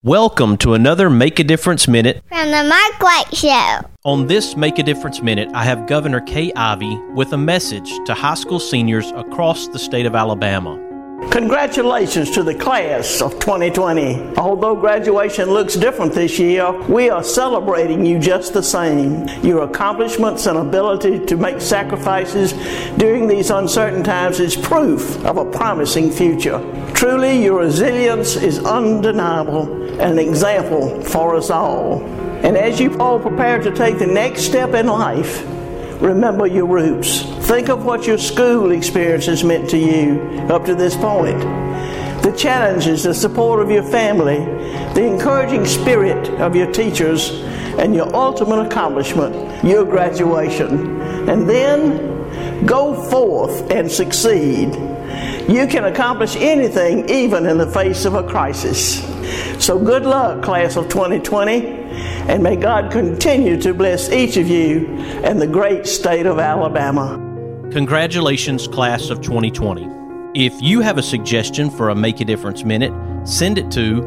Welcome to another Make a Difference Minute from the Mark White Show. On this Make a Difference Minute, I have Governor Kay Ivey with a message to high school seniors across the state of Alabama. Congratulations to the class of 2020. Although graduation looks different this year, we are celebrating you just the same. Your accomplishments and ability to make sacrifices during these uncertain times is proof of a promising future. Truly, your resilience is undeniable and an example for us all. And as you all prepare to take the next step in life, remember your roots. Think of what your school experience has meant to you up to this point. The challenges, the support of your family, the encouraging spirit of your teachers, and your ultimate accomplishment, your graduation. And then go forth and succeed. You can accomplish anything, even in the face of a crisis. So good luck, class of 2020, and may God continue to bless each of you and the great state of Alabama. Congratulations, class of 2020. If you have a suggestion for a Make a Difference Minute, send it to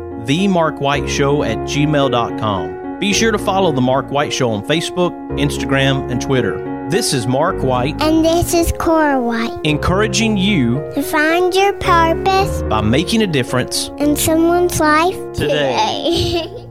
themarkwhiteshow@gmail.com. Be sure to follow The Mark White Show on Facebook, Instagram, and Twitter. This is Mark White. And this is Cora White. Encouraging you to find your purpose by making a difference in someone's life today.